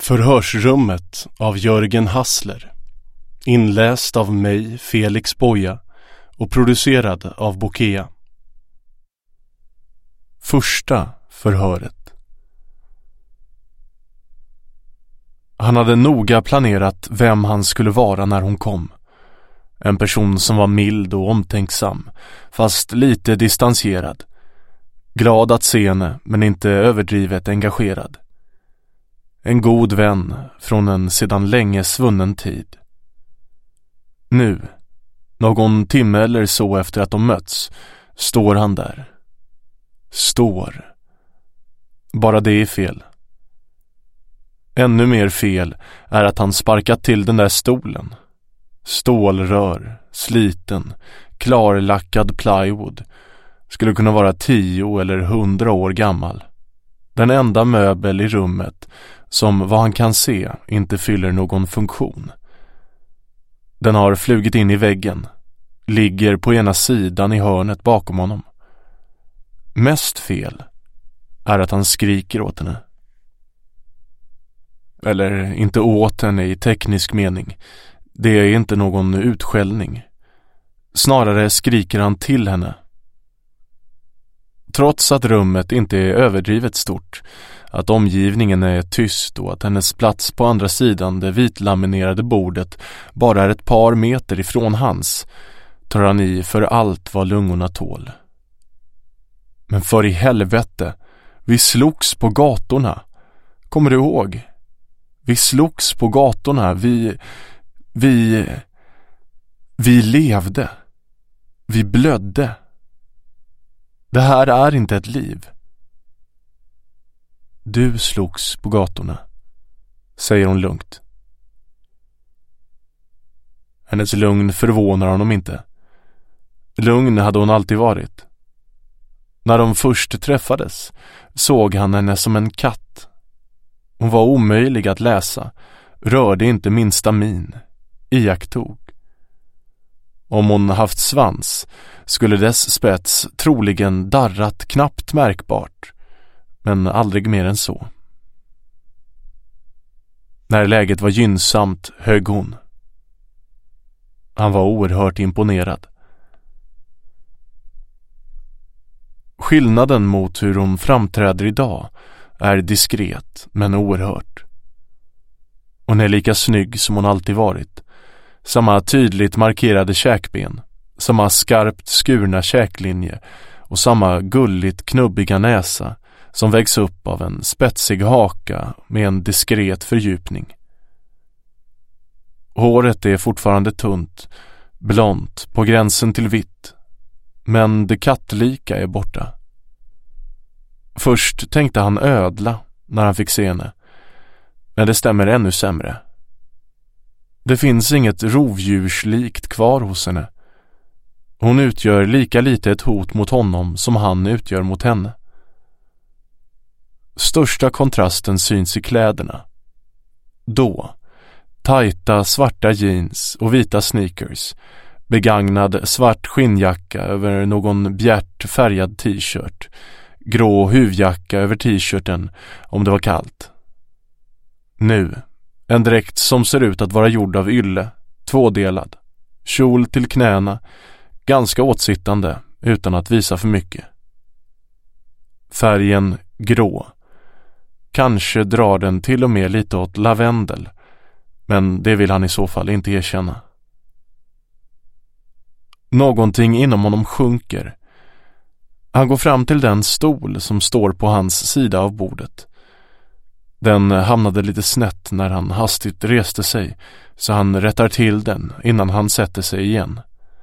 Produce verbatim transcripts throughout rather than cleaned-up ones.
Förhörsrummet av Jörgen Hassler. Inläst av mig, Felix Boja, och producerad av Bokea. Första förhöret. Han hade noga planerat vem han skulle vara när hon kom. En person som var mild och omtänksam, fast lite distanserad. Glad att se henne, men inte överdrivet engagerad. En god vän från en sedan länge svunnen tid. Nu, någon timme eller så efter att de mötts, står han där. Står. Bara det är fel. Ännu mer fel är att han sparkat till den där stolen. Stålrör, sliten, klarlackad plywood. Skulle kunna vara tio eller hundra år gammal. Den enda möbel i rummet som vad han kan se inte fyller någon funktion. Den har flugit in i väggen. Ligger på ena sidan i hörnet bakom honom. Mest fel är att han skriker åt henne. Eller inte åt henne i teknisk mening. Det är inte någon utskällning. Snarare skriker han till henne. Trots att rummet inte är överdrivet stort, att omgivningen är tyst och att hennes plats på andra sidan det vitlaminerade bordet bara är ett par meter ifrån hans, tar han i för allt vad lungorna tål. Men för i helvete, vi slogs på gatorna. Kommer du ihåg? Vi slogs på gatorna, vi... Vi... Vi levde. Vi blödde. Det här är inte ett liv. Du slogs på gatorna, säger hon lugnt. Hennes lugn förvånar honom inte. Lugn hade hon alltid varit. När de först träffades såg han henne som en katt. Hon var omöjlig att läsa, rörde inte minsta min, iakttog. Om hon haft svans skulle dess spets troligen darrat knappt märkbart, men aldrig mer än så. När läget var gynnsamt högg hon. Han var oerhört imponerad. Skillnaden mot hur hon framträder idag är diskret men oerhört. Hon är lika snygg som hon alltid varit. Samma tydligt markerade käkben, samma skarpt skurna käklinje och samma gulligt knubbiga näsa som vägs upp av en spetsig haka med en diskret fördjupning. Håret är fortfarande tunt, blont på gränsen till vitt, men det kattlika är borta. Först tänkte han ödla när han fick se henne, men det stämmer ännu sämre. Det finns inget rovdjurslikt kvar hos henne. Hon utgör lika lite ett hot mot honom som han utgör mot henne. Största kontrasten syns i kläderna. Då, tajta svarta jeans och vita sneakers, begagnad svart skinnjacka över någon bjärt färgad t-shirt, grå huvjacka över t-shirten om det var kallt. Nu, en dräkt som ser ut att vara gjord av ylle, tvådelad, kjol till knäna, ganska åtsittande utan att visa för mycket. Färgen grå. Kanske drar den till och med lite åt lavendel, men det vill han i så fall inte erkänna. Någonting inom honom sjunker. Han går fram till den stol som står på hans sida av bordet. Den hamnade lite snett när han hastigt reste sig, så han rättar till den innan han sätter sig igen.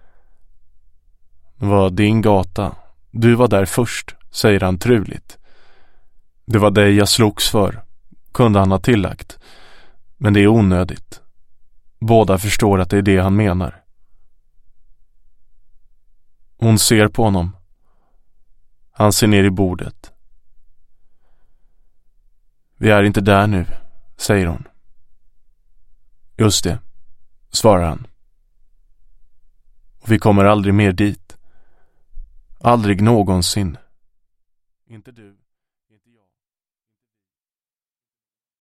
Det var din gata. Du var där först, säger han truligt. Det var dig jag slogs för, kunde han ha tillagt. Men det är onödigt. Båda förstår att det är det han menar. Hon ser på honom. Han ser ner i bordet. Vi är inte där nu, säger hon. Just det, svarar han. Och vi kommer aldrig mer dit. Aldrig någonsin. Inte du.